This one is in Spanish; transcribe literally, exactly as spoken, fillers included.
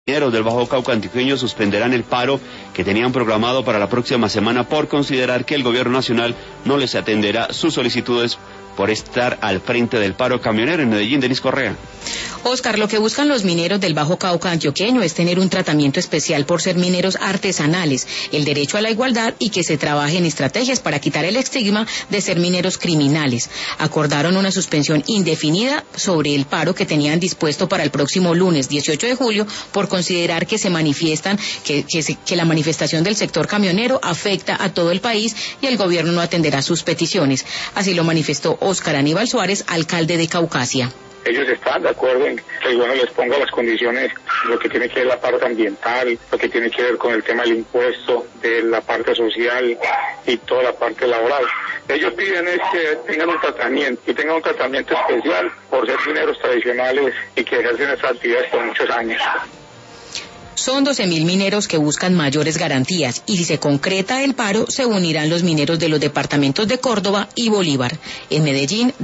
Mineros del Bajo Cauca Antioqueño suspenderán el paro que tenían programado para la próxima semana por considerar que el gobierno nacional no les atenderá sus solicitudes por estar al frente del paro camionero en Medellín. Denis Correa. Oscar, lo que buscan los mineros del Bajo Cauca Antioqueño es tener un tratamiento especial por ser mineros artesanales, el derecho a la igualdad y que se trabaje en estrategias para quitar el estigma de ser mineros criminales. Acordaron una suspensión indefinida sobre el paro que tenían dispuesto para el próximo lunes dieciocho de julio por considerar que se manifiestan, que, que, se, que la manifestación del sector camionero afecta a todo el país y el gobierno no atenderá sus peticiones. Así lo manifestó Oscar Aníbal Suárez, alcalde de Caucasia. Ellos están de acuerdo en que el gobierno les ponga las condiciones, lo que tiene que ver la parte ambiental, lo que tiene que ver con el tema del impuesto, de la parte social y toda la parte laboral. Ellos piden es que tengan un tratamiento y tengan un tratamiento especial por ser mineros tradicionales y que ejercen estas actividades por muchos años. Son doce mil mineros que buscan mayores garantías y si se concreta el paro, se unirán los mineros de los departamentos de Córdoba y Bolívar. En Medellín,